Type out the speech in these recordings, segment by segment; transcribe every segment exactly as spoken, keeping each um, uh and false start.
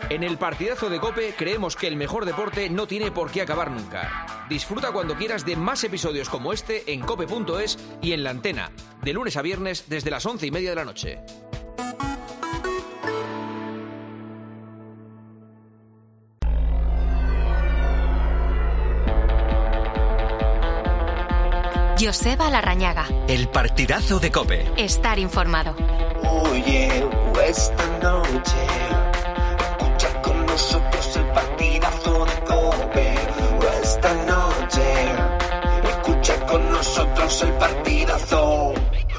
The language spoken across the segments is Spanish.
En el partidazo de COPE creemos que el mejor deporte no tiene por qué acabar nunca. Disfruta cuando quieras de más episodios como este en cope punto es y en La Antena, de lunes a viernes desde las once y media de la noche. Joseba Larrañaga. El partidazo de COPE. Estar informado. Oye, esta noche escucha con nosotros el partidazo de COPE. Esta noche escucha con nosotros el partidazo.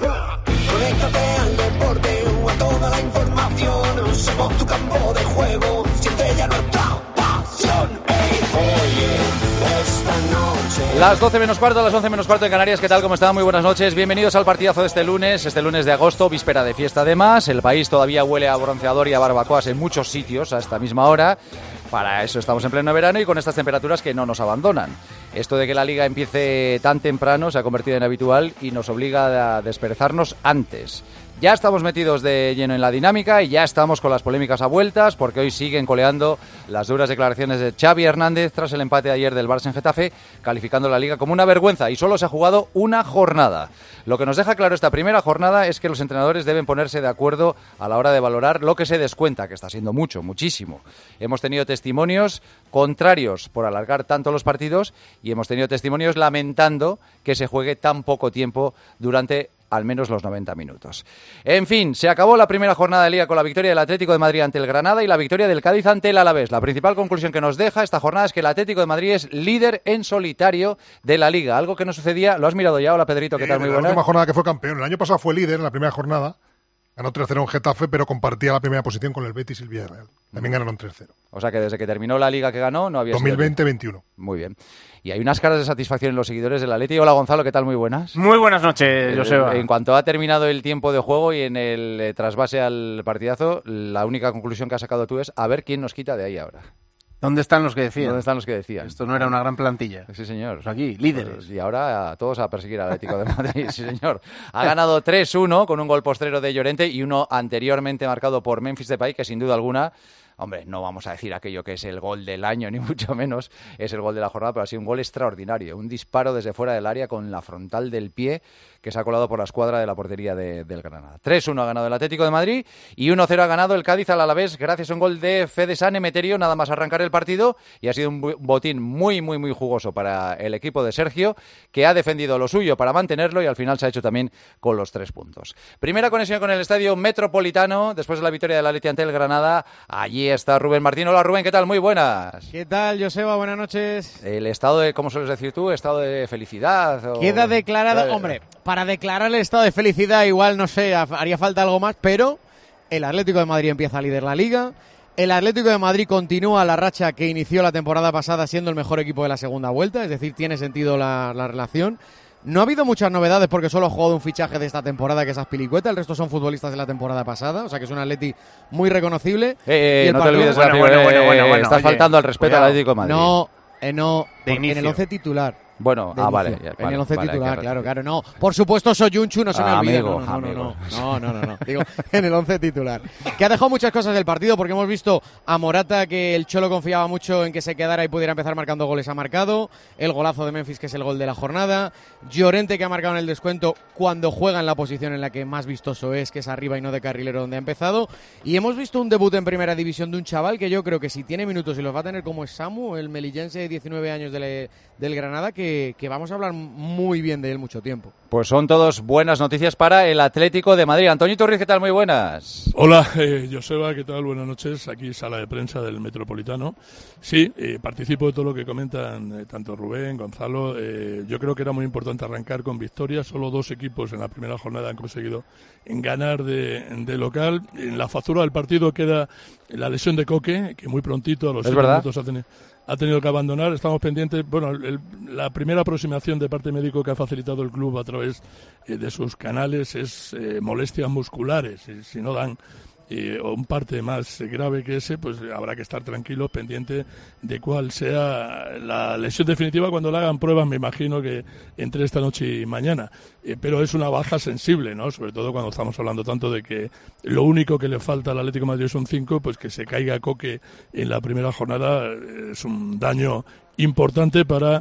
Conéctate al deporte o a toda la información. Somos tu campo de juego, siente ya nuestra pasión. Hey, oye, esta noche. Las doce menos cuarto, las once menos cuarto en Canarias. ¿Qué tal? ¿Cómo están? Muy buenas noches. Bienvenidos al partidazo de este lunes, este lunes de agosto, víspera de fiesta además. El país todavía huele a bronceador y a barbacoas en muchos sitios a esta misma hora. Para eso estamos en pleno verano y con estas temperaturas que no nos abandonan. Esto de que la Liga empiece tan temprano se ha convertido en habitual y nos obliga a desperezarnos antes. Ya estamos metidos de lleno en la dinámica y ya estamos con las polémicas a vueltas, porque hoy siguen coleando las duras declaraciones de Xavi Hernández tras el empate de ayer del Barça en Getafe, calificando la Liga como una vergüenza y solo se ha jugado una jornada. Lo que nos deja claro esta primera jornada es que los entrenadores deben ponerse de acuerdo a la hora de valorar lo que se descuenta, que está siendo mucho, muchísimo. Hemos tenido testimonios contrarios por alargar tanto los partidos y hemos tenido testimonios lamentando que se juegue tan poco tiempo durante al menos los noventa minutos. En fin, se acabó la primera jornada de Liga con la victoria del Atlético de Madrid ante el Granada y la victoria del Cádiz ante el Alavés. La principal conclusión que nos deja esta jornada es que el Atlético de Madrid es líder en solitario de la Liga, algo que no sucedía. ¿Lo has mirado ya? Hola Pedrito, ¿qué tal? Muy buenas. La última jornada que fue campeón. El año pasado fue líder en la primera jornada. Ganó tres cero en Getafe, pero compartía la primera posición con el Betis y el Villarreal. También ganaron tres cero. O sea que desde que terminó la Liga que ganó no había dos mil veinte veintiuno. Muy bien. Y hay unas caras de satisfacción en los seguidores del Atleti. Hola Gonzalo, ¿qué tal? Muy buenas. Muy buenas noches, Joseba. En cuanto ha terminado el tiempo de juego y en el eh, trasvase al partidazo, la única conclusión que has sacado tú es a ver quién nos quita de ahí ahora. ¿Dónde están los que decían? ¿Dónde están los que decían? Esto no era una gran plantilla. Sí, señor. Pues aquí, líderes. Pues, y ahora todos a perseguir al Atlético de Madrid. Sí, señor. Ha ganado tres uno con un gol postrero de Llorente y uno anteriormente marcado por Memphis Depay, que sin duda alguna, hombre, no vamos a decir aquello que es el gol del año, ni mucho menos es el gol de la jornada, pero ha sido un gol extraordinario. Un disparo desde fuera del área con la frontal del pie que se ha colado por la escuadra de la portería de, del Granada. tres uno ha ganado el Atlético de Madrid y uno cero ha ganado el Cádiz al Alavés gracias a un gol de Fede San Emeterio nada más arrancar el partido, y ha sido un botín muy, muy, muy jugoso para el equipo de Sergio, que ha defendido lo suyo para mantenerlo y al final se ha hecho también con los tres puntos. Primera conexión con el Estadio Metropolitano después de la victoria del Atleti ante el Granada. Allí está Rubén Martín. Hola Rubén, ¿qué tal? Muy buenas. ¿Qué tal, Joseba? Buenas noches. El estado de, ¿cómo sueles decir tú? ¿Estado de felicidad? O... Queda declarado, hombre, para declarar el estado de felicidad igual, no sé, haría falta algo más, pero el Atlético de Madrid empieza a liderar la Liga. El Atlético de Madrid continúa la racha que inició la temporada pasada siendo el mejor equipo de la segunda vuelta, es decir, tiene sentido la, la relación. No ha habido muchas novedades porque solo ha jugado un fichaje de esta temporada, que es Azpilicueta. El resto son futbolistas de la temporada pasada, o sea que es un Atleti muy reconocible. Eh, eh, y el no partido... te olvides, bueno, bueno, bueno, bueno, bueno, estás oye, faltando al respeto cuidado. al Atlético de Madrid. No, eh, no, De en el once titular. Bueno, De ah, inicio. vale. Ya, en vale, el once vale, titular, claro, claro, claro, no. Por supuesto, Soyunchu no se me Ah, olvida. amigo, no, no, amigo. no, no, no, no, no. Digo, en el once titular. Que ha dejado muchas cosas del partido, porque hemos visto a Morata, que el Cholo confiaba mucho en que se quedara y pudiera empezar marcando goles, ha marcado. El golazo de Memphis, que es el gol de la jornada. Llorente, que ha marcado en el descuento cuando juega en la posición en la que más vistoso es, que es arriba y no de carrilero donde ha empezado. Y hemos visto un debut en primera división de un chaval que yo creo que si tiene minutos y los va a tener como es Samu, el melillense de diecinueve años del, del Granada, que, que vamos a hablar muy bien de él mucho tiempo. Pues son todos buenas noticias para el Atlético de Madrid. Antonio Ruiz, ¿qué tal? Muy buenas. Hola, eh, Joseba, ¿qué tal? Buenas noches. Aquí sala de prensa del Metropolitano. Sí, eh, participo de todo lo que comentan eh, tanto Rubén, Gonzalo. Eh, yo creo que era muy importante arrancar con victoria. Solo dos equipos en la primera jornada han conseguido ganar de, de local. En la factura del partido queda la lesión de Coque, que muy prontito, a los siete minutos ha tenido... ha tenido que abandonar. Estamos pendientes, bueno, el, la primera aproximación de parte médico que ha facilitado el club a través eh, de sus canales es eh, molestias musculares. Y si no dan eh, o un parte más grave que ese, pues habrá que estar tranquilos, pendiente de cuál sea la lesión definitiva cuando le hagan pruebas, me imagino que entre esta noche y mañana. Eh, pero es una baja sensible, ¿no? Sobre todo cuando estamos hablando tanto de que lo único que le falta al Atlético de Madrid son cinco, pues que se caiga Coque en la primera jornada eh, es un daño importante para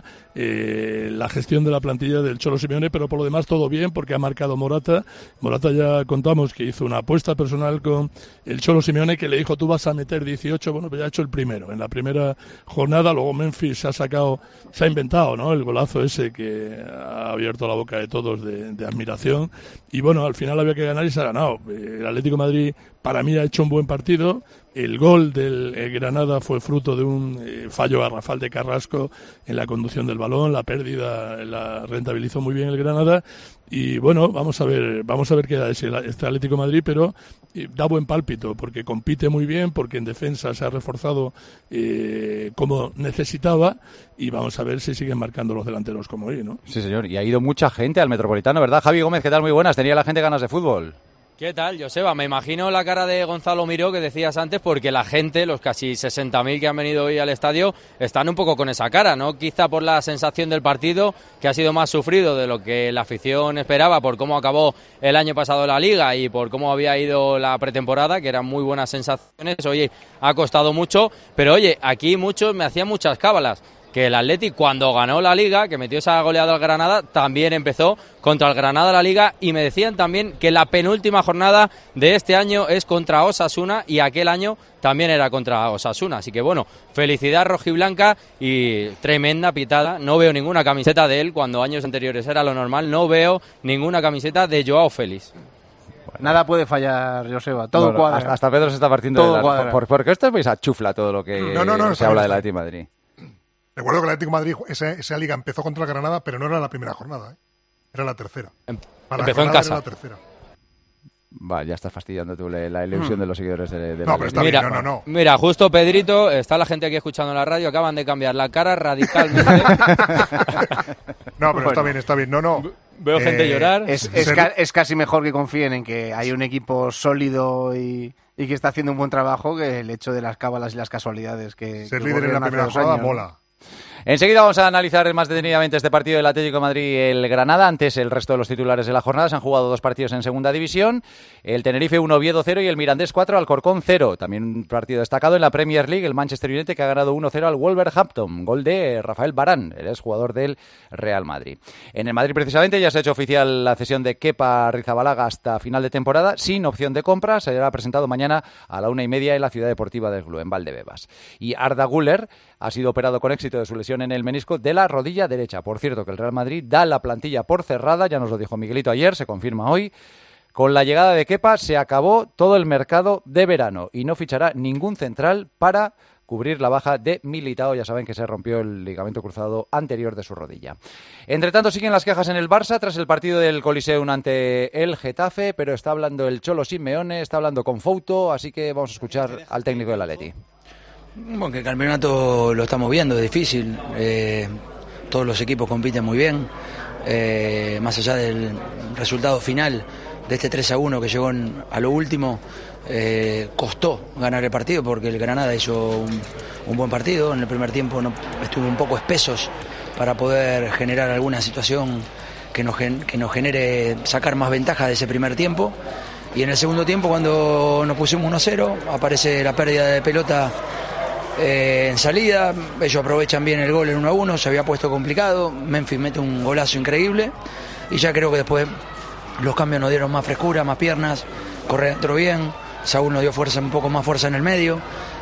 eh, la gestión de la plantilla del Cholo Simeone, pero por lo demás todo bien porque ha marcado Morata. Morata ya contamos que hizo una apuesta personal con el Cholo Simeone que le dijo tú vas a meter dieciocho, bueno, pues ya ha hecho el primero, en la primera jornada. Luego Memphis se ha sacado, se ha inventado, ¿no? El golazo ese que ha abierto la boca de todos de, de admiración y bueno, al final había que ganar y se ha ganado. El Atlético de Madrid para mí ha hecho un buen partido. El gol del eh, Granada fue fruto de un eh, fallo garrafal de Carrasco en la conducción del balón, la pérdida la rentabilizó muy bien el Granada y bueno, vamos a ver, vamos a ver qué da ese, este Atlético de Madrid, pero eh, da buen pálpito porque compite muy bien, porque en defensa se ha reforzado eh, como necesitaba y vamos a ver si siguen marcando los delanteros como hoy, ¿no? Sí, señor, y ha ido mucha gente al Metropolitano, ¿verdad? Javi Gómez, ¿qué tal? Muy buenas, tenía la gente ganas de fútbol. ¿Qué tal, Joseba? Me imagino la cara de Gonzalo Miró que decías antes, porque la gente, los casi sesenta mil que han venido hoy al estadio, están un poco con esa cara, ¿no? Quizá por la sensación del partido, que ha sido más sufrido de lo que la afición esperaba, por cómo acabó el año pasado la Liga y por cómo había ido la pretemporada, que eran muy buenas sensaciones. Oye, ha costado mucho, pero oye, aquí muchos me hacían muchas cábalas. Que el Atleti cuando ganó la Liga, que metió esa goleada al Granada, también empezó contra el Granada la Liga y me decían también que la penúltima jornada de este año es contra Osasuna y aquel año también era contra Osasuna. Así que bueno, felicidad rojiblanca y tremenda pitada. No veo ninguna camiseta de él cuando años anteriores era lo normal, no veo ninguna camiseta de Joao Félix. Nada puede fallar, Joseba, todo bueno, cuadra. Hasta, hasta Pedro se está partiendo todo de la... cuadra. Por, porque esto es a chufla todo lo que no, no, no, se habla del Atlético de Madrid. Recuerdo que el Atlético de Madrid, esa, esa liga empezó contra el Granada, pero no era la primera jornada, ¿eh? Era la tercera. Em, Para empezó en casa. Era la tercera. Va, ya estás fastidiando tú la ilusión hmm. de los seguidores de, de no, la pero está mira, bien, no, no, no. Mira, justo Pedrito, está la gente aquí escuchando en la radio, acaban de cambiar la cara radicalmente. No, pero bueno. está bien, está bien. No, no. Veo eh, gente llorar. Es, es, ca es casi mejor que confíen en que hay un equipo sólido y, y que está haciendo un buen trabajo que el hecho de las cábalas y las casualidades que ser que líder en la primera jornada mola. Enseguida vamos a analizar más detenidamente este partido del Atlético de Madrid y el Granada. Antes, el resto de los titulares de la jornada. Se han jugado dos partidos en segunda división. El Tenerife uno, Oviedo cero y el Mirandés cuatro, Alcorcón cero. También un partido destacado en la Premier League, el Manchester United, que ha ganado uno cero al Wolverhampton. Gol de Rafael Varane, el exjugador del Real Madrid. En el Madrid, precisamente, ya se ha hecho oficial la cesión de Kepa Arrizabalaga hasta final de temporada, sin opción de compra. Será presentado mañana a la una y media en la Ciudad Deportiva del Club, en Valdebebas. Y Arda Güler ha sido operado con éxito de su lesión en el menisco de la rodilla derecha. Por cierto, que el Real Madrid da la plantilla por cerrada, ya nos lo dijo Miguelito ayer, se confirma hoy. Con la llegada de Kepa se acabó todo el mercado de verano y no fichará ningún central para cubrir la baja de Militao. Ya saben que se rompió el ligamento cruzado anterior de su rodilla. Entre tanto, siguen las quejas en el Barça tras el partido del Coliseum ante el Getafe, pero está hablando el Cholo Simeone, está hablando con Fouto, así que vamos a escuchar al técnico del Atleti. Bueno, que el campeonato lo estamos viendo, es difícil, eh, todos los equipos compiten muy bien, eh, más allá del resultado final de este tres a uno que llegó en, a lo último, eh, costó ganar el partido porque el Granada hizo un, un buen partido, en el primer tiempo no, estuvo un poco espesos para poder generar alguna situación que nos, que nos genere sacar más ventaja de ese primer tiempo. Y en el segundo tiempo, cuando nos pusimos uno a cero, aparece la pérdida de pelota Eh, en salida, ellos aprovechan bien el gol en uno a uno, se había puesto complicado, Memphis mete un golazo increíble y ya creo que después los cambios nos dieron más frescura, más piernas, correr entró bien, Saúl nos dio fuerza, un poco más fuerza en el medio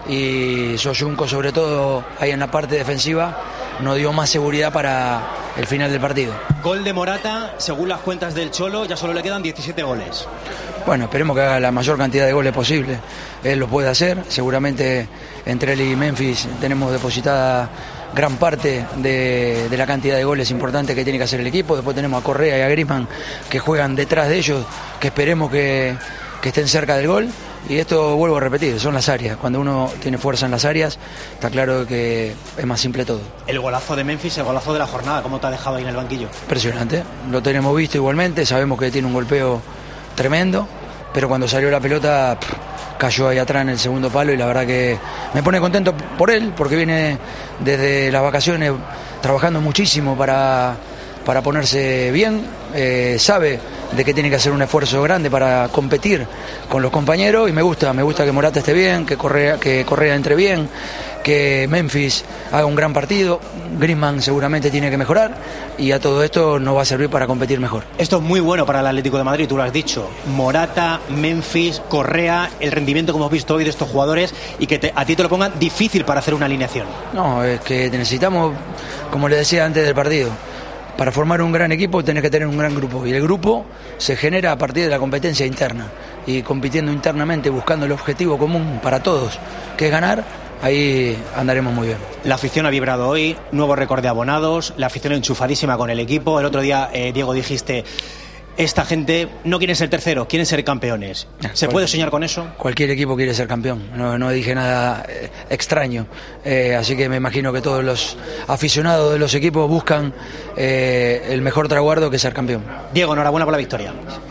y Soyunco sobre todo ahí en la parte defensiva nos dio más seguridad para el final del partido. Gol de Morata, según las cuentas del Cholo ya solo le quedan diecisiete goles. Bueno, esperemos que haga la mayor cantidad de goles posible. Él lo puede hacer. Seguramente entre él y Memphis tenemos depositada gran parte de, de la cantidad de goles importantes que tiene que hacer el equipo. Después tenemos a Correa y a Griezmann que juegan detrás de ellos, que esperemos que, que estén cerca del gol. Y esto, vuelvo a repetir, son las áreas. Cuando uno tiene fuerza en las áreas, está claro que es más simple todo. El golazo de Memphis, el golazo de la jornada, ¿cómo te ha dejado ahí en el banquillo? Impresionante. Lo tenemos visto igualmente. Sabemos que tiene un golpeo tremendo, pero cuando salió la pelota pff, cayó ahí atrás en el segundo palo y la verdad que me pone contento por él, porque viene desde las vacaciones trabajando muchísimo para, para ponerse bien, eh, sabe de que tiene que hacer un esfuerzo grande para competir con los compañeros y me gusta, me gusta que Morata esté bien, que Correa, que Correa entre bien, que Memphis haga un gran partido, Griezmann seguramente tiene que mejorar y a todo esto nos va a servir para competir mejor. Esto es muy bueno para el Atlético de Madrid, tú lo has dicho. Morata, Memphis, Correa, el rendimiento que hemos visto hoy de estos jugadores y que te, a ti te lo pongan difícil para hacer una alineación. No, es que necesitamos, como le decía antes del partido, para formar un gran equipo tenés que tener un gran grupo y el grupo se genera a partir de la competencia interna y compitiendo internamente, buscando el objetivo común para todos, que es ganar, ahí andaremos muy bien. La afición ha vibrado hoy, nuevo récord de abonados, la afición enchufadísima con el equipo. El otro día, eh, Diego, dijiste, esta gente no quiere ser tercero, quieren ser campeones. ¿Se puede soñar con eso? Cualquier equipo quiere ser campeón, no, no dije nada eh, extraño, eh, así que me imagino que todos los aficionados de los equipos buscan eh, el mejor traguardo que ser campeón. Diego, enhorabuena por la victoria.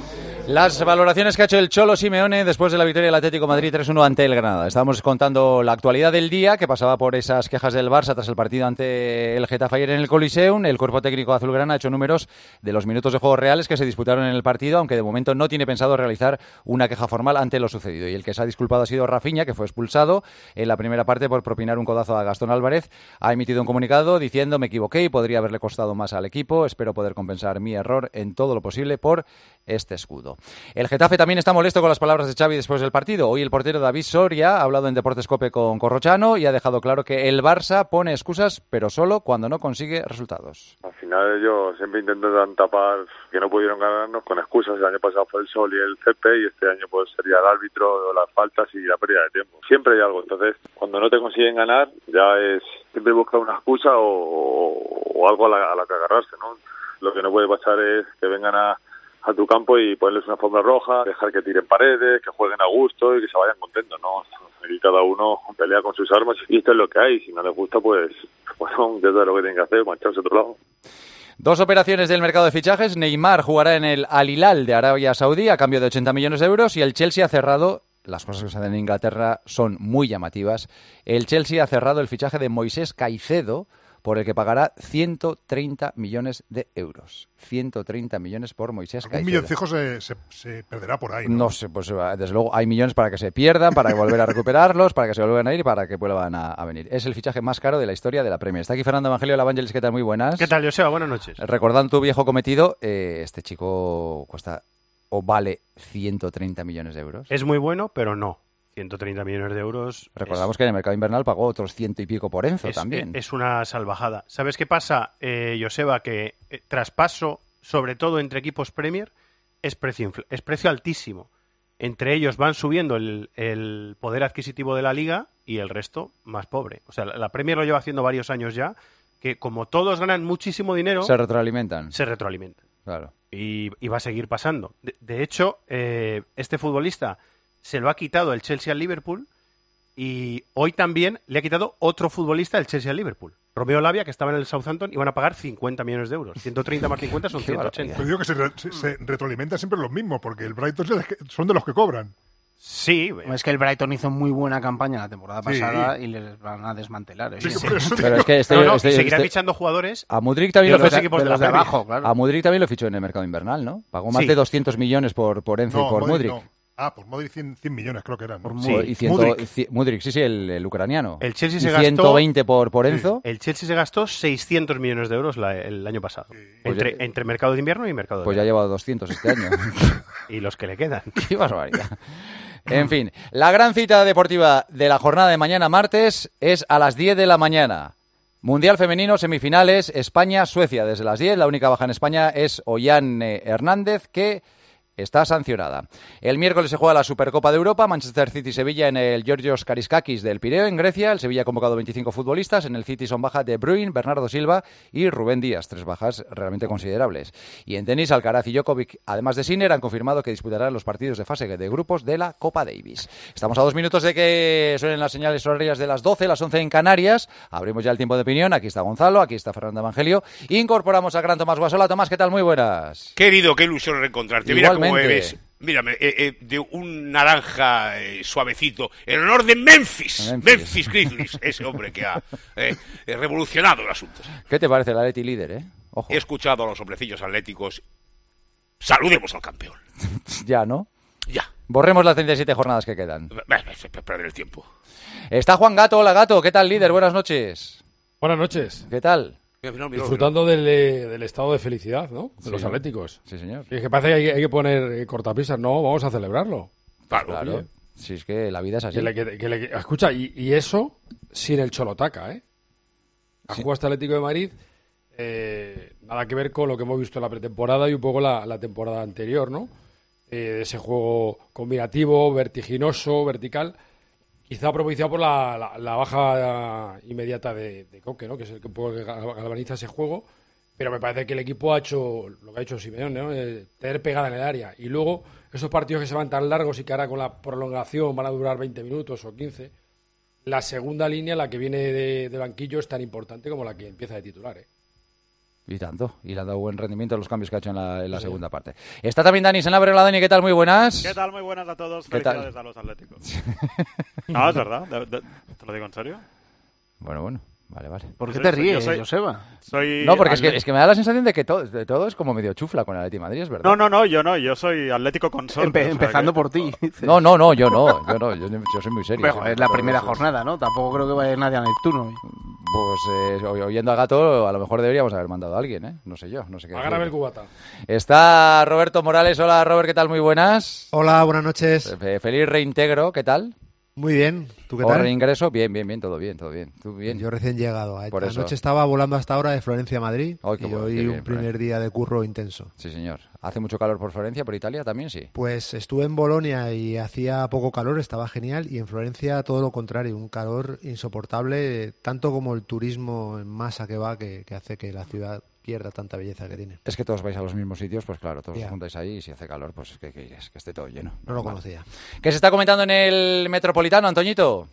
Las valoraciones que ha hecho el Cholo Simeone después de la victoria del Atlético de Madrid tres uno ante el Granada. Estábamos contando la actualidad del día, que pasaba por esas quejas del Barça tras el partido ante el Getafe ayer en el Coliseum. El cuerpo técnico azulgrana ha hecho números de los minutos de juego reales que se disputaron en el partido, aunque de momento no tiene pensado realizar una queja formal ante lo sucedido. Y el que se ha disculpado ha sido Rafinha, que fue expulsado en la primera parte por propinar un codazo a Gastón Álvarez. Ha emitido un comunicado diciendo: me equivoqué y podría haberle costado más al equipo. Espero poder compensar mi error en todo lo posible por este escudo. El Getafe también está molesto con las palabras de Xavi después del partido. Hoy el portero David Soria ha hablado en Deportes Cope con Corrochano y ha dejado claro que el Barça pone excusas, pero solo cuando no consigue resultados. Al final ellos siempre intentan tapar que no pudieron ganarnos con excusas. El año pasado fue el sol y el césped y este año pues sería el árbitro, las faltas y la pérdida de tiempo. Siempre hay algo. Entonces, cuando no te consiguen ganar, ya es siempre buscar una excusa o, o algo a la, a la que agarrarse, ¿no? Lo que no puede pasar es que vengan a a tu campo y ponerles una alfombra roja, dejar que tiren paredes, que jueguen a gusto y que se vayan contentos, ¿no? Aquí cada uno pelea con sus armas y esto es lo que hay. Si no les gusta, pues, bueno, ya sabes lo que tienen que hacer, marcharse a otro lado. Dos operaciones del mercado de fichajes. Neymar jugará en el Al Hilal de Arabia Saudí a cambio de ochenta millones de euros y el Chelsea ha cerrado, las cosas que se hacen en Inglaterra son muy llamativas, el Chelsea ha cerrado el fichaje de Moisés Caicedo, por el que pagará ciento treinta millones de euros. ciento treinta millones por Moisés Caicedo. Un milloncijo se, se, se perderá por ahí, ¿no? No sé, pues desde luego hay millones para que se pierdan, para volver a recuperarlos, para que se vuelvan a ir y para que vuelvan a, a venir. Es el fichaje más caro de la historia de la Premier. Está aquí Fernando Evangelio de la Evangelis. ¿Qué tal? Muy buenas. ¿Qué tal, Joseba? Buenas noches. Recordando tu viejo cometido, eh, este chico cuesta o vale ciento treinta millones de euros. Es muy bueno, pero no. ciento treinta millones de euros. Recordamos es, que en el mercado invernal pagó otros ciento y pico por Enzo es, también. Es una salvajada. ¿Sabes qué pasa, eh, Joseba? Que eh, traspaso, sobre todo entre equipos Premier, es precio, es precio altísimo. Entre ellos van subiendo el, el poder adquisitivo de la liga y el resto más pobre. O sea, la, la Premier lo lleva haciendo varios años ya, que como todos ganan muchísimo dinero... Se retroalimentan. Se retroalimentan. Claro. Y, y va a seguir pasando. De, de hecho, eh, este futbolista... se lo ha quitado el Chelsea al Liverpool y hoy también le ha quitado otro futbolista el Chelsea al Liverpool. Romeo Lavia, que estaba en el Southampton, iban a pagar cincuenta millones de euros. ciento treinta más cincuenta son ciento ochenta. Yo digo que se, re, se, se retroalimentan siempre los mismos, porque el Brighton son de los que cobran. Sí, es que el Brighton hizo muy buena campaña la temporada sí. pasada y les van a desmantelar. ¿eh? Sí, sí. Pero es que este, no, no, este, y seguirán este, fichando jugadores. A Mudryk también, de lo, los equipos de, de, de, los de abajo, claro. A Mudryk también lo fichó en el mercado invernal, ¿no? Pagó más sí. de doscientos millones por, por Enzo no, y por Mudryk. No. Ah, por Mudryk cien, cien millones creo que eran. ¿no? Por sí, y ciento, Mudryk. C- Mudryk, sí, sí, el, el ucraniano. El Chelsea se y gastó ciento veinte por, por Enzo. Sí. El Chelsea se gastó seiscientos millones de euros la, el año pasado. Sí. Entre, pues ya, entre mercado de invierno y mercado de Pues verano. ya lleva doscientos este año. Y los que le quedan. Qué barbaridad. En fin, la gran cita deportiva de la jornada de mañana martes es a las diez de la mañana. Mundial femenino, semifinales, España-Suecia desde las diez. La única baja en España es Ollane Hernández, que está sancionada. El miércoles se juega la Supercopa de Europa, Manchester City-Sevilla en el Georgios Kariskakis del Pireo, en Grecia. El Sevilla ha convocado veinticinco futbolistas. En el City son baja De Bruyne, Bernardo Silva y Rubén Díaz. Tres bajas realmente considerables. Y en tenis, Alcaraz y Djokovic, además de Sinner, han confirmado que disputarán los partidos de fase de grupos de la Copa Davis. Estamos a dos minutos de que suenen las señales horarias de las doce, las once en Canarias. Abrimos ya el tiempo de opinión. Aquí está Gonzalo, aquí está Fernando Evangelio. Incorporamos a gran Tomás Guasola. Tomás, ¿qué tal? Muy buenas. Querido, qué ilusión reencontrarte. Mira cómo eres. mírame, eh, eh, de un naranja eh, suavecito, en honor de Memphis, Memphis, Memphis Grizzlies, ese hombre que ha eh, revolucionado el asunto. ¿Qué te parece el Atleti líder, eh? Ojo. He escuchado a los hombrecillos atléticos. Saludemos al campeón. Ya, ¿no? Ya. Borremos las treinta y siete jornadas que quedan. Perder el tiempo. Está Juan Gato. Hola, Gato. ¿Qué tal, líder? Buenas noches. Buenas noches. ¿Qué tal? Disfrutando del, del estado de felicidad, ¿no? De sí, los ¿no? atléticos. Sí, señor. Y es que parece que hay, hay que poner eh, cortapisas. No, vamos a celebrarlo. Claro. claro. Oye. Si es que la vida es así. Que le, que, que le, escucha, y, y eso sin el Cholotaca, ¿eh? Ha Sí. jugado este Atlético de Madrid. Eh, nada que ver con lo que hemos visto en la pretemporada y un poco la, la temporada anterior, ¿no? Eh, de ese juego combinativo, vertiginoso, vertical, quizá propiciado por la, la, la baja inmediata de, de Coque, ¿no? Que es el que un poco galvaniza ese juego, pero me parece que el equipo ha hecho lo que ha hecho Simeone, ¿no? Eh, tener pegada en el área, y luego esos partidos que se van tan largos y que ahora con la prolongación van a durar veinte minutos o quince, la segunda línea, la que viene de, de banquillo, es tan importante como la que empieza de titular, ¿eh? Y tanto. Y le ha dado buen rendimiento a los cambios que ha hecho en la, en la sí. segunda parte. Está también Dani Sanabria. Hola, Dani. ¿Qué tal? Muy buenas. ¿Qué tal? Muy buenas a todos. ¿Qué Felicidades tal? a los atléticos. No, es verdad. De, de, ¿Te lo digo en serio? Bueno, bueno. Vale, vale. ¿Por qué Soy- te soy- ríes, yo soy- Joseba? Soy No, porque es que, atlet- es que me da la sensación de que todo, de todo es como medio chufla con el Atlético de Madrid, es verdad. No, no, no, yo no. Yo soy Atlético Consorte. Empe- o sea empezando que- por ti. No, no, no, yo no. Yo no. Yo, yo soy muy serio. Pero, es la primera jornada, ¿no? Tampoco creo que vaya nadie a Neptuno. Pues eh, oyendo a Gato, a lo mejor deberíamos haber mandado a alguien, ¿eh? No sé yo, no sé qué. Agárrame el decir. cubata. Está Roberto Morales. Hola, Robert, ¿qué tal? Muy buenas. Hola, buenas noches. Eh, Feliz reintegro, ¿qué tal? Muy bien. ¿Tú qué O tal? reingreso, bien, bien, bien, todo bien, todo bien. ¿Tú bien? Yo recién llegado. A- Por eso. Anoche estaba volando hasta ahora de Florencia a Madrid Ay, qué y bueno, hoy qué bien, un primer día de curro intenso. Sí, señor. ¿Hace mucho calor por Florencia, por Italia también? Sí. Pues estuve en Bolonia y hacía poco calor, estaba genial, y en Florencia todo lo contrario, un calor insoportable, tanto como el turismo en masa que va, que, que hace que la ciudad pierda tanta belleza que tiene. Es que todos vais a los mismos sitios, pues claro, todos Ya. os juntáis ahí y si hace calor, pues que, que, que esté todo lleno. No lo Vale. conocía. ¿Qué se está comentando en el Metropolitano, Antoñito?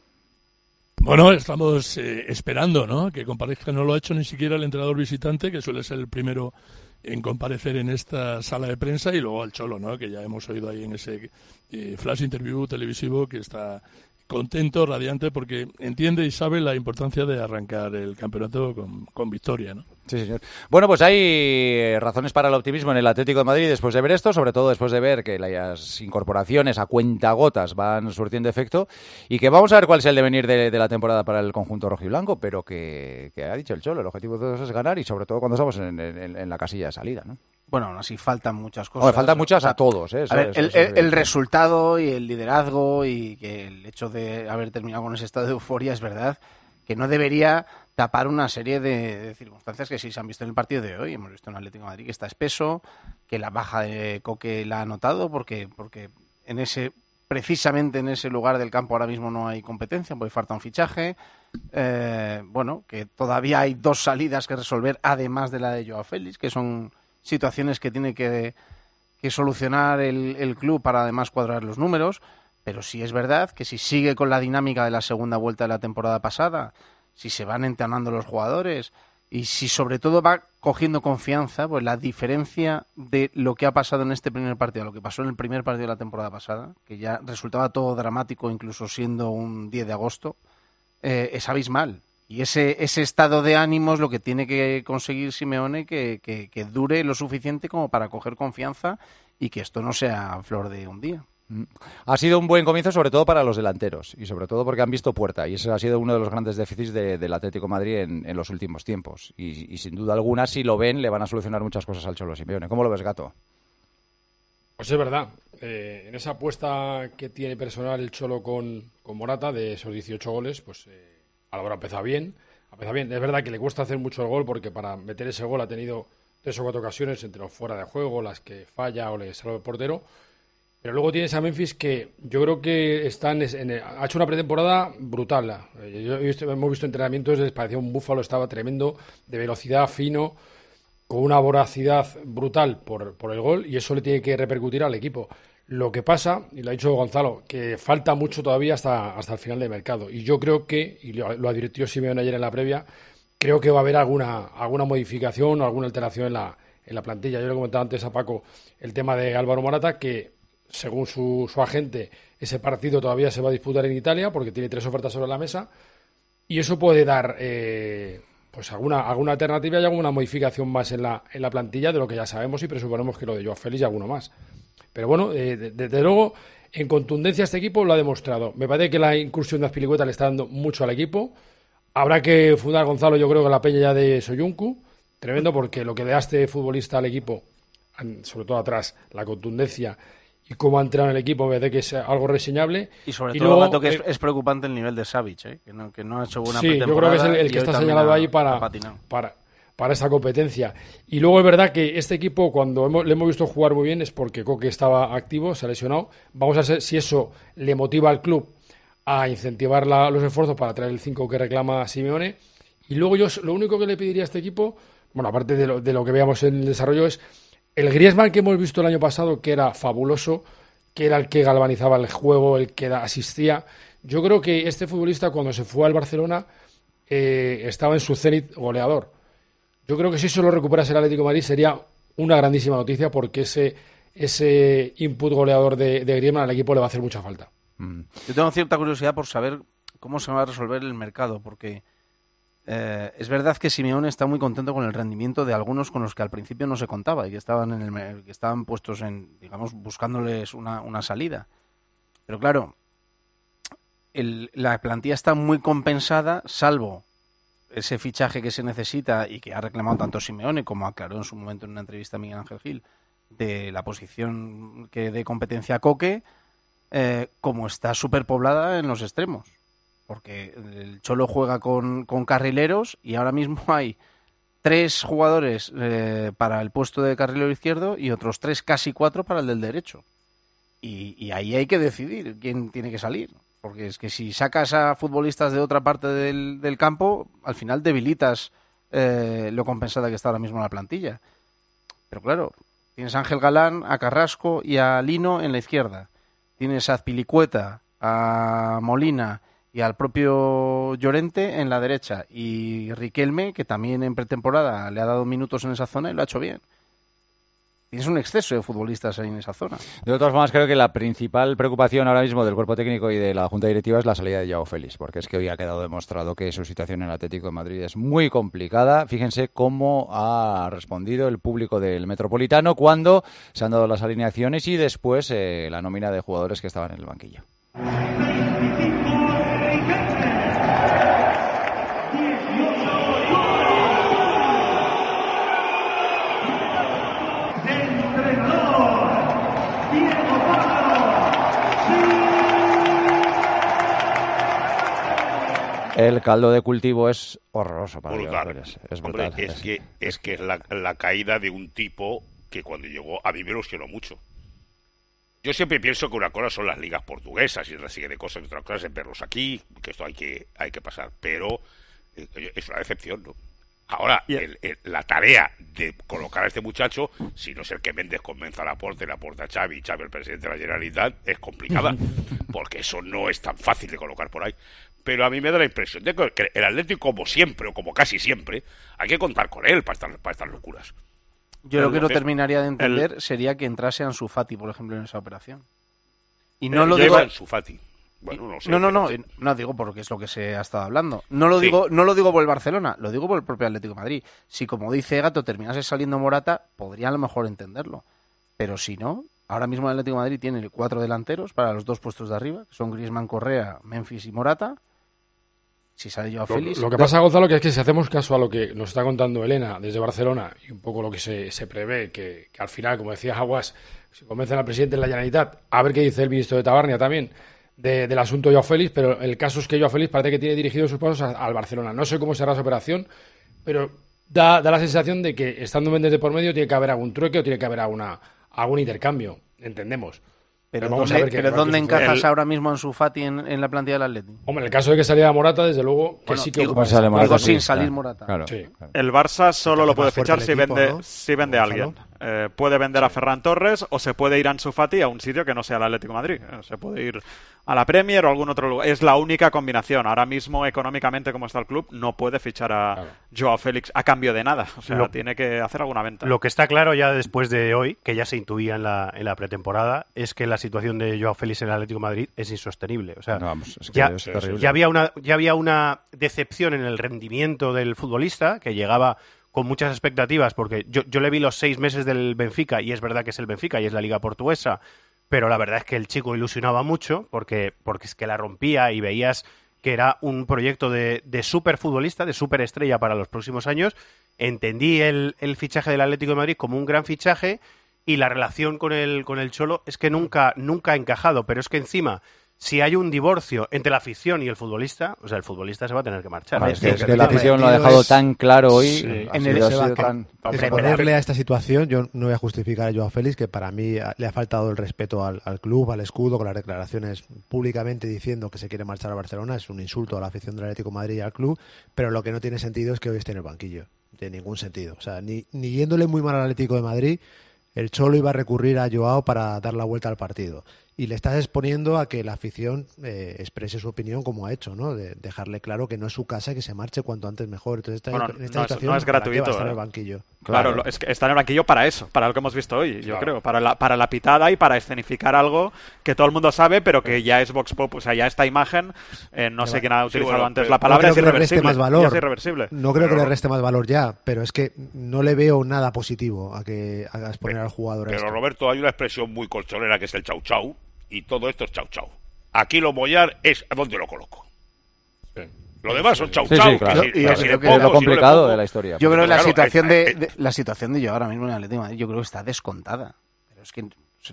Bueno, estamos eh, esperando, ¿no?, que comparezca. No lo ha hecho ni siquiera el entrenador visitante, que suele ser el primero en comparecer en esta sala de prensa, y luego al Cholo, ¿no?, que ya hemos oído ahí en ese eh, flash interview televisivo, que está contento, radiante, porque entiende y sabe la importancia de arrancar el campeonato con, con victoria, ¿no? Sí, señor. Bueno, pues hay eh, razones para el optimismo en el Atlético de Madrid después de ver esto, sobre todo después de ver que las incorporaciones a cuentagotas van surtiendo efecto, y que vamos a ver cuál es el devenir de, de la temporada para el conjunto rojiblanco, pero que, que ha dicho el Cholo, el objetivo de todos es ganar, y sobre todo cuando estamos en, en- en la casilla de salida, ¿no? Bueno, aún así faltan muchas cosas. Hombre, faltan muchas a todos, ¿eh? Eso- A ver, eso- el, eso el- es el evidente. resultado y el liderazgo y que el hecho de haber terminado con ese estado de euforia es verdad que no debería tapar una serie de, de circunstancias que sí se han visto en el partido de hoy. Hemos visto un Atlético de Madrid que está espeso, que la baja de Coque la ha notado porque, porque en ese precisamente en ese lugar del campo ahora mismo no hay competencia, porque falta un fichaje. Eh, bueno, que todavía hay dos salidas que resolver, además de la de Joao Félix, que son situaciones que tiene que, que solucionar el, el club para además cuadrar los números. Pero sí es verdad que si sigue con la dinámica de la segunda vuelta de la temporada pasada, si se van entonando los jugadores y si sobre todo va cogiendo confianza, pues la diferencia de lo que ha pasado en este primer partido a lo que pasó en el primer partido de la temporada pasada, que ya resultaba todo dramático incluso siendo un diez de agosto, eh, es abismal. Y ese, ese estado de ánimo es lo que tiene que conseguir Simeone, que, que, que dure lo suficiente como para coger confianza y que esto no sea flor de un día. Ha sido un buen comienzo, sobre todo para los delanteros, y sobre todo porque han visto puerta, y ese ha sido uno de los grandes déficits de- del Atlético de Madrid en, en los últimos tiempos. Y, y sin duda alguna, si lo ven, le van a solucionar muchas cosas al Cholo Simeone. ¿Cómo lo ves, Gato? Pues es verdad. Eh, en esa apuesta que tiene personal el Cholo con, con Morata, de esos dieciocho goles, pues eh, a la hora empezado bien. Ha empezado bien. Es verdad que le cuesta hacer mucho el gol, porque para meter ese gol ha tenido tres o cuatro ocasiones entre los fuera de juego, las que falla o le salva el portero. Pero luego tienes a Memphis, que yo creo que están en, en- ha hecho una pretemporada brutal. Eh, Yo, he visto- hemos visto entrenamientos, les parecía un búfalo, estaba tremendo, de velocidad, fino, con una voracidad brutal por, por el gol, y eso le tiene que repercutir al equipo. Lo que pasa, y lo ha dicho Gonzalo, que falta mucho todavía hasta, hasta el final del mercado. Y yo creo que, y lo, lo advirtió Simeone ayer en la previa, creo que va a haber alguna, alguna modificación o alguna alteración en la, en la plantilla. Yo le comentaba antes a Paco el tema de Álvaro Morata, que según su, su agente, ese partido todavía se va a disputar en Italia porque tiene tres ofertas sobre la mesa y eso puede dar eh, pues alguna, alguna alternativa y alguna modificación más en la, en la plantilla de lo que ya sabemos y presuponemos que lo de Joao Félix y alguno más. Pero bueno, eh, desde de, de luego, en contundencia este equipo lo ha demostrado. Me parece que la incursión de Azpilicueta le está dando mucho al equipo. Habrá que fundar, Gonzalo, yo creo que la peña ya de Soyuncu, tremendo, porque lo que le da este futbolista al equipo, sobre todo atrás, la contundencia y cómo ha entrado en el equipo, me parece que es algo reseñable. Y sobre y todo, luego, Gato, que eh, es, es preocupante el nivel de Savic, ¿eh? que, no, que no ha hecho buena sí, pretemporada. yo creo que es el, el que está señalado ha, ahí para, para, para esta competencia. Y luego es verdad que este equipo, cuando hemos, le hemos visto jugar muy bien, es porque Coque estaba activo, se ha lesionado. Vamos a ver si eso le motiva al club a incentivar la, los esfuerzos para traer el cinco que reclama Simeone. Y luego yo lo único que le pediría a este equipo, bueno, aparte de lo, de lo que veamos en el desarrollo, es el Griezmann que hemos visto el año pasado, que era fabuloso, que era el que galvanizaba el juego, el que asistía. Yo creo que este futbolista, cuando se fue al Barcelona, eh, estaba en su cenit goleador. Yo creo que si eso lo recuperase el Atlético de Madrid sería una grandísima noticia, porque ese, ese input goleador de, de Griezmann al equipo le va a hacer mucha falta. Mm. Yo tengo cierta curiosidad por saber cómo se va a resolver el mercado, porque eh, es verdad que Simeone está muy contento con el rendimiento de algunos con los que al principio no se contaba y que estaban en el que estaban puestos en, digamos, buscándoles una, una salida. Pero claro, el, la plantilla está muy compensada, salvo ese fichaje que se necesita y que ha reclamado tanto Simeone como aclaró en su momento en una entrevista a Miguel Ángel Gil, de la posición que dé competencia a Coque, eh, como está superpoblada en los extremos. Porque el Cholo juega con, con carrileros y ahora mismo hay tres jugadores eh, para el puesto de carrilero izquierdo y otros tres, casi cuatro, para el del derecho. Y, y ahí hay que decidir quién tiene que salir. Porque es que si sacas a futbolistas de otra parte del, del campo, al final debilitas eh, lo compensada que está ahora mismo la plantilla. Pero claro, tienes a Ángel Galán, a Carrasco y a Lino en la izquierda. Tienes a Azpilicueta, a Molina y al propio Llorente en la derecha, y Riquelme, que también en pretemporada le ha dado minutos en esa zona y lo ha hecho bien. Tienes un exceso de futbolistas ahí en esa zona. De todas formas, creo que la principal preocupación ahora mismo del cuerpo técnico y de la Junta Directiva es la salida de Joao Félix, porque es que hoy ha quedado demostrado que su situación en el Atlético de Madrid es muy complicada. Fíjense cómo ha respondido el público del Metropolitano cuando se han dado las alineaciones y después eh, la nómina de jugadores que estaban en el banquillo. El caldo de cultivo es horroroso para brutal. Joao Félix. Es brutal. Hombre, es, es que es que es la, la caída de un tipo que cuando llegó a mí me ilusionó mucho. Yo siempre pienso que una cosa son las ligas portuguesas y otra serie de cosas, otra cosa es verlos aquí, que esto hay que hay que pasar, pero eh, es una decepción, ¿no? Ahora, el, el, la tarea de colocar a este muchacho, si no es el que Méndez convenza a Laporte, Laporte a Xavi y Xavi el presidente de la Generalitat, es complicada, porque eso no es tan fácil de colocar por ahí. Pero a mí me da la impresión de que el Atlético, como siempre, o como casi siempre, hay que contar con él para, estar, para estas locuras. Yo lo que no terminaría de entender el... sería que entrase Ansu Fati, por ejemplo, en esa operación. Y no eh, lo digo... Ansu Fati. Bueno, no, sé, no, no, no, sí. no digo porque es lo que se ha estado hablando. No lo digo, sí. no lo digo por el Barcelona, lo digo por el propio Atlético de Madrid. Si, como dice Gato, terminase saliendo Morata, podría a lo mejor entenderlo. Pero si no, ahora mismo el Atlético de Madrid tiene cuatro delanteros para los dos puestos de arriba, que son Griezmann, Correa, Memphis y Morata. Si sale Joao Félix... Lo, lo que pasa, Gonzalo, que es que si hacemos caso a lo que nos está contando Elena desde Barcelona y un poco lo que se, se prevé, que, que al final, como decía Aguas, si convencen al presidente de la Generalitat, a ver qué dice el ministro de Tabarnia también, De, del asunto de Joao Félix, pero el caso es que Joao Félix parece que tiene dirigido sus pasos a, al Barcelona. No sé cómo será esa operación, pero da, da la sensación de que estando Méndez de por medio tiene que haber algún trueque o tiene que haber alguna, algún intercambio, entendemos. Pero, pero, vamos ¿dónde, a ver qué, pero ¿dónde encajas el... ahora mismo Ansu Fati en, en la plantilla del Atlético? Hombre, en el caso de que saliera Morata, desde luego que bueno, sí que digo, ocupa. Sale Morata, digo, sí, sin salir Morata. Claro, sí. El Barça solo lo puede fichar si equipo, vende, ¿no? si vende a alguien. Eh, puede vender a Ferran Torres o se puede ir a Ansu Fati a un sitio que no sea el Atlético de Madrid. Eh, se puede ir a la Premier o a algún otro lugar. Es la única combinación. Ahora mismo, económicamente, como está el club, no puede fichar a claro. Joao Félix a cambio de nada. O sea, lo, tiene que hacer alguna venta. Lo que está claro ya después de hoy, que ya se intuía en la, en la pretemporada, es que la situación de Joao Félix en el Atlético de Madrid es insostenible. O sea, no, vamos, es que ya, es ya, había una, ya había una decepción en el rendimiento del futbolista, que llegaba con muchas expectativas, porque yo, yo le vi los seis meses del Benfica, y es verdad que es el Benfica y es la liga portuguesa, pero la verdad es que el chico ilusionaba mucho, porque, porque es que la rompía y veías que era un proyecto de, de superfutbolista, de superestrella para los próximos años. Entendí el, el fichaje del Atlético de Madrid como un gran fichaje, y la relación con el, con el Cholo es que nunca, nunca ha encajado, pero es que encima, si hay un divorcio entre la afición y el futbolista, o sea, el futbolista se va a tener que marchar. Vale, es, que, es que la afición lo ha dejado es... tan claro hoy. Sí, en el sido tan... Ponerle a esta situación, yo no voy a justificar a Joao Félix, que para mí le ha faltado el respeto al, al club, al escudo, con las declaraciones públicamente diciendo que se quiere marchar a Barcelona. Es un insulto a la afición del Atlético de Madrid y al club, pero lo que no tiene sentido es que hoy esté en el banquillo. No tiene ningún sentido. O sea, ni, ni yéndole muy mal al Atlético de Madrid, el Cholo iba a recurrir a Joao para dar la vuelta al partido. Y le estás exponiendo a que la afición eh, exprese su opinión como ha hecho, ¿no? De dejarle claro que no es su casa y que se marche cuanto antes mejor. Entonces, esta, bueno, en esta no, situación, es, no es gratuito. ¿para qué va a estar en eh? el banquillo? Claro, claro, es que está en el banquillo para eso, para lo que hemos visto hoy, yo claro. creo. Para la, para la pitada y para escenificar algo que todo el mundo sabe, pero que ya es Vox Pop. O sea, ya esta imagen, eh, no sé quién ha utilizado sí, bueno, antes la palabra, no es irreversible. Más valor. Es irreversible. No creo pero, que le reste más valor ya, pero es que no le veo nada positivo a que a exponer pero, al jugador. Pero esto. Roberto, hay una expresión muy colchonera que es el chau chau, y todo esto es chau chau. Aquí lo mollar es a dónde lo coloco. Sí. Lo demás son chau sí, chau. Sí, claro. Que si, y que es, si que pongo, es lo complicado si de la historia. Yo creo que la claro, situación es, de, de la situación de yo ahora mismo en el Atlético de Madrid, yo creo que está descontada. Pero es que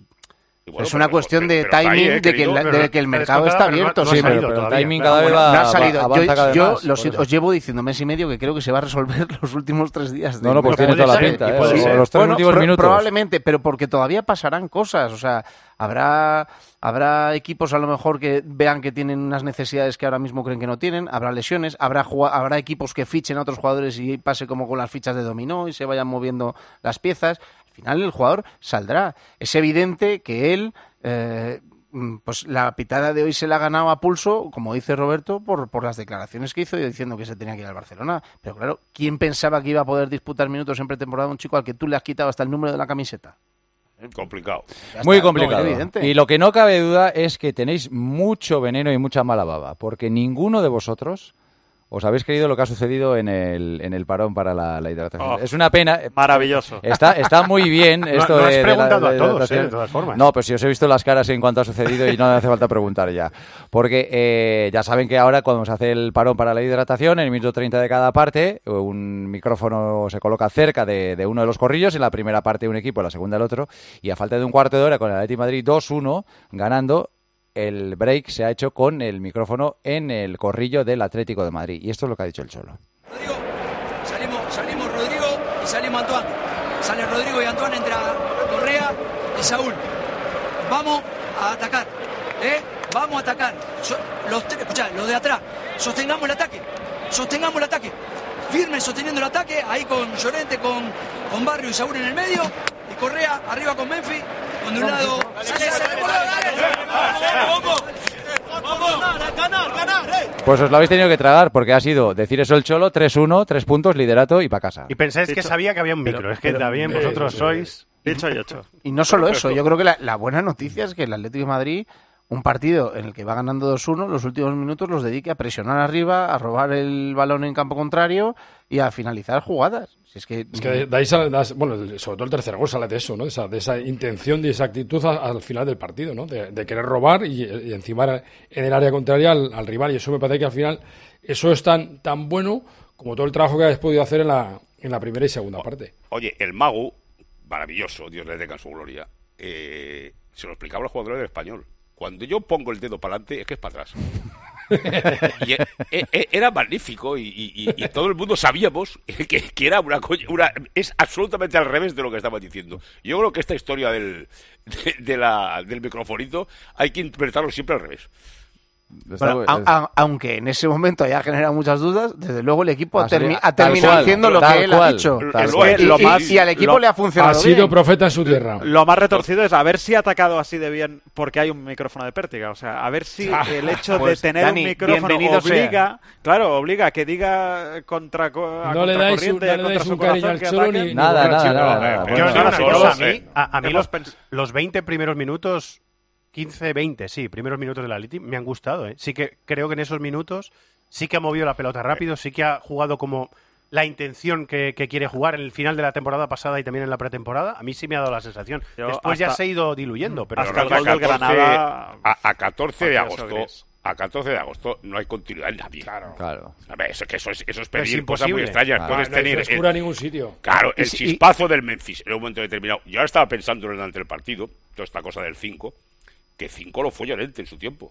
Bueno, es una pero, cuestión de pero, timing, ahí, eh, de, que el, de que el mercado está abierto. No, no sí, pero, pero el timing cada vez va, no ha salido. avanza Yo, cada vez yo más, los, os llevo diciendo mes y medio que creo que se va a resolver los últimos tres días. De no, no, pues tiene toda la pinta. Eh, sí, los tres bueno, últimos pro, minutos. Probablemente, pero porque todavía pasarán cosas. O sea, habrá, habrá equipos a lo mejor que vean que tienen unas necesidades que ahora mismo creen que no tienen. Habrá lesiones. Habrá, habrá equipos que fichen a otros jugadores y pase como con las fichas de dominó y se vayan moviendo las piezas. Al final el jugador saldrá. Es evidente que él... Eh, pues la pitada de hoy se la ha ganado a pulso, como dice Roberto, por, por las declaraciones que hizo diciendo que se tenía que ir al Barcelona. Pero claro, ¿quién pensaba que iba a poder disputar minutos en pretemporada a un chico al que tú le has quitado hasta el número de la camiseta? Complicado. Muy complicado. No, y lo que no cabe duda es que tenéis mucho veneno y mucha mala baba, porque ninguno de vosotros os habéis creído lo que ha sucedido en el, en el parón para la, la hidratación. Oh, es una pena. Maravilloso. Está, está muy bien esto no, no de, has preguntado de la, de, a todos, de, eh, de todas formas. No, pero si os he visto las caras en cuanto ha sucedido y no hace falta preguntar ya. Porque eh, ya saben que ahora cuando se hace el parón para la hidratación, en el minuto treinta de cada parte, un micrófono se coloca cerca de, de uno de los corrillos, en la primera parte un equipo, en la segunda el otro, y a falta de un cuarto de hora con el Atlético de Madrid dos uno ganando, el break se ha hecho con el micrófono en el corrillo del Atlético de Madrid. Y esto es lo que ha dicho el Cholo. Rodrigo, salimos, salimos Rodrigo y salimos Antoine. Sale Rodrigo y Antoine, entra Correa y Saúl. Vamos a atacar, ¿eh? Vamos a atacar. So, los, escuchá, los de atrás, sostengamos el ataque, sostengamos el ataque. Firme sosteniendo el ataque, ahí con Llorente, con, con Barrio y Saúl en el medio. Y Correa arriba con Memphis. Con de un lado. Pues os lo habéis tenido que tragar porque ha sido decir eso el Cholo, tres uno, tres puntos, liderato y para casa. Y pensáis que sabía que había un micro, pero, es que pero, también pero, vosotros pero, sois dicho y hecho. Y no solo eso, yo creo que la, la buena noticia es que el Atlético de Madrid, un partido en el que va ganando dos uno, los últimos minutos los dedique a presionar arriba, a robar el balón en campo contrario y a finalizar jugadas. Si es que, es que de ahí sale, bueno, sobre todo el tercer gol sale de eso, ¿no? De esa, de esa intención, de esa actitud a, al final del partido, ¿no? De, de querer robar y, y encima en el área contraria al, al rival. Y eso me parece que al final eso es tan, tan bueno como todo el trabajo que habéis podido hacer en la, en la primera y segunda parte. Oye, el mago, maravilloso, Dios le tenga en su gloria, eh, se lo explicaba a los jugadores del Español. Cuando yo pongo el dedo para adelante, es que es para atrás. Y e, e, era magnífico y, y, y todo el mundo sabíamos que, que era una, una... Es absolutamente al revés de lo que estaba diciendo. Yo creo que esta historia del, de, de la, del microfonito hay que interpretarlo siempre al revés. Bueno, a, a, aunque en ese momento haya generado muchas dudas, desde luego el equipo ha, termi ha tal terminado cual, haciendo lo tal que él cual, ha dicho. tal Y, cual. y- Lo más- y al equipo lo- le ha funcionado Ha sido bien. profeta en su tierra. Lo más retorcido es a ver si ha atacado así de bien porque hay un micrófono de pértiga. O sea, a ver si el hecho Pues, de tener Dani, un micrófono bienvenido sea. obliga, claro, obliga a que diga contra co- a No le dais un- contracorriente, no le contra dais su un cariño corazón al que Cholo ataque. ni- ni Nada, borracho. nada, nada, No, nada. eh, Bueno, Yo os digo una nosotros, cosa, a mí, eh, a, a mí hemos los, pens- los veinte primeros minutos, quince, veinte, sí, primeros minutos del Atleti me han gustado. ¿eh? Sí que creo que en esos minutos sí que ha movido la pelota rápido, sí que ha jugado como la intención que, que quiere jugar en el final de la temporada pasada y también en la pretemporada. A mí sí me ha dado la sensación. Yo Después ya hasta- se ha ido diluyendo, pero hasta el no- gol del Granada- a, a catorce de Partidazo agosto, gris. a catorce de agosto no hay continuidad en nadie. Claro. Claro. A ver, eso, que eso es, eso es Pero es pedir cosas muy imposible. extrañas. Claro. Puedes No hay tener frescura el- en ningún sitio. Claro, el Y si- chispazo del Memphis en un momento determinado. Yo estaba pensando durante el partido, toda esta cosa del cinco, que cinco lo fue Llorente en su tiempo.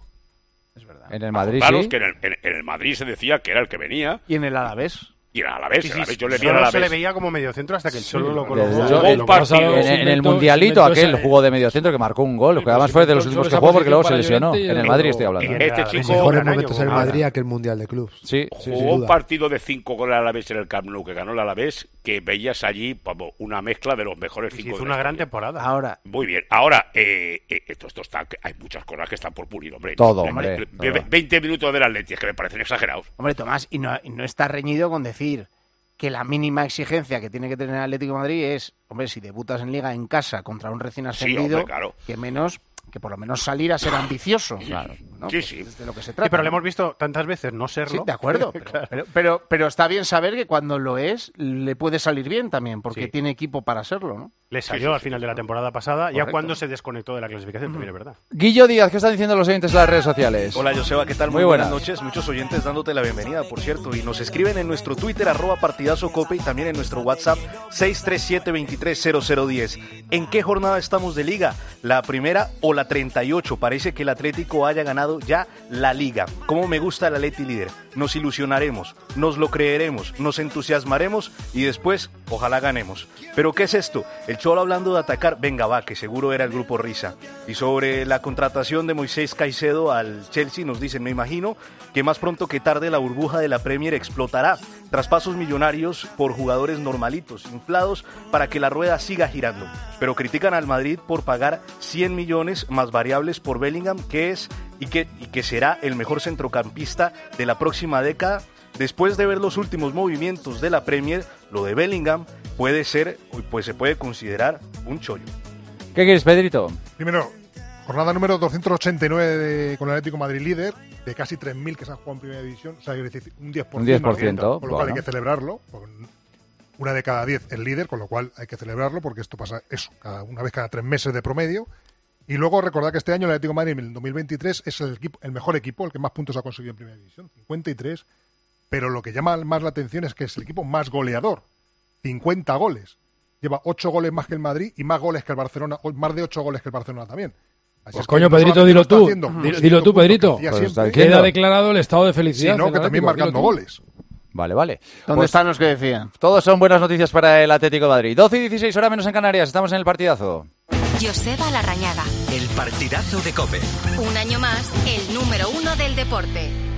En el Madrid, Claro, sí. que en el, en- en el Madrid se decía que era el que venía Y en el Alavés. y era a la vez. Sí, a sí, la vez yo le vi solo a la se le vez. veía como mediocentro hasta que el Sí, Cholo lo desde colocó. luego. Jugó un Lo que pasa partido es En, que en el inventó- mundialito, inventó aquel esa- jugó de mediocentro que marcó un gol, Sí, que pero además si fue de los inventó últimos que esa jugó porque luego se posición lesionó. para En el Llorente y Madrid luego- estoy hablando. y en Este el Alavés chico- Los hizo un mejores gran año, momentos en el como Madrid nada. aquel Mundial de Clubs. Sí, sí, Jugó sin un duda. partido de cinco goles a la vez en el Camp Nou que ganó el Alavés, que veías allí vamos, una mezcla de los mejores Y cinco. hizo de una la gran historia. temporada. Ahora, Muy bien. Ahora, eh, eh, esto, esto está, hay muchas cosas que están por pulir, hombre. Todo, Eh, hombre, eh, todo. veinte minutos del Atleti, es que me parecen exagerados. hombre, Tomás, y no, y no está reñido con decir que la mínima exigencia que tiene que tener el Atlético de Madrid es, hombre, si debutas en Liga en casa contra un recién Sí, ascendido, hombre, claro. que menos, que por lo menos salir a ser ambicioso. Claro. ¿no? Sí, Pues sí. es de lo que se Sí, trata. pero le ¿no? hemos visto tantas veces no serlo. Sí, de acuerdo. Pero, Claro. pero, pero, pero está bien saber que cuando lo es, le puede salir bien también, porque Sí. tiene equipo para serlo, ¿no? Le salió Sí, sí, al sí, final sí. de la temporada pasada, ya Correcto. cuando se desconectó de la clasificación, también es verdad. Guillo Díaz, ¿qué están diciendo los oyentes en las redes sociales? Hola Joseba, ¿qué tal? Muy Muy, buenas. buenas. noches, muchos oyentes dándote la bienvenida, por cierto, y nos escriben en nuestro Twitter, arroba partidazo cope, y también en nuestro WhatsApp, seis tres siete, veintitrés cero cero diez. ¿En qué jornada estamos de liga? ¿La primera o la treinta y ocho? Parece que el Atlético haya ganado ya la liga. ¿Cómo me gusta el Atleti líder? Nos ilusionaremos, nos lo creeremos, nos entusiasmaremos y después, ojalá ganemos. ¿Pero qué es esto? El Cholo hablando de atacar, venga va, que seguro era el grupo Risa. Y sobre la contratación de Moisés Caicedo al Chelsea nos dicen, me imagino que más pronto que tarde la burbuja de la Premier explotará. Traspasos millonarios por jugadores normalitos, inflados, para que la rueda siga girando. Pero critican al Madrid por pagar cien millones más variables por Bellingham, que es y que, y que será el mejor centrocampista de la próxima década. Después de ver los últimos movimientos de la Premier, lo de Bellingham puede ser, pues se puede considerar un chollo. ¿Qué quieres, Pedrito? Primero, jornada número doscientos ochenta y nueve de- con el Atlético de Madrid líder, de casi tres mil que se han jugado en primera división, o sea, es decir, un diez por ciento. Un diez por ciento, Con lo cual bueno. hay que celebrarlo. porque una de cada diez es líder, con lo cual hay que celebrarlo, porque esto pasa eso, cada, una vez cada tres meses de promedio. Y luego recordad que este año el Atlético de Madrid en el dos mil veintitrés es el, equipo, el mejor equipo, el que más puntos ha conseguido en primera división, cincuenta y tres. Pero lo que llama más la atención es que es el equipo más goleador, cincuenta goles. Lleva ocho goles más que el Madrid y más goles que el Barcelona, o más de ocho goles que el Barcelona también. Así Pues es que coño, no Pedrito, solamente dilo lo está tú. haciendo Dilo, consiguiendo dilo tú, puntos que Pedrito. hacía Pues siempre, está Queda declarado el estado de felicidad. sino que del también Atlético, marcando dilo tú. goles. Vale, vale. ¿Dónde Pues están los que decían? todos son buenas noticias para el Atlético de Madrid. doce y dieciséis, hora menos en Canarias. Estamos en el partidazo. Joseba Larrañaga. El partidazo de COPE. Un año más, el número uno del deporte.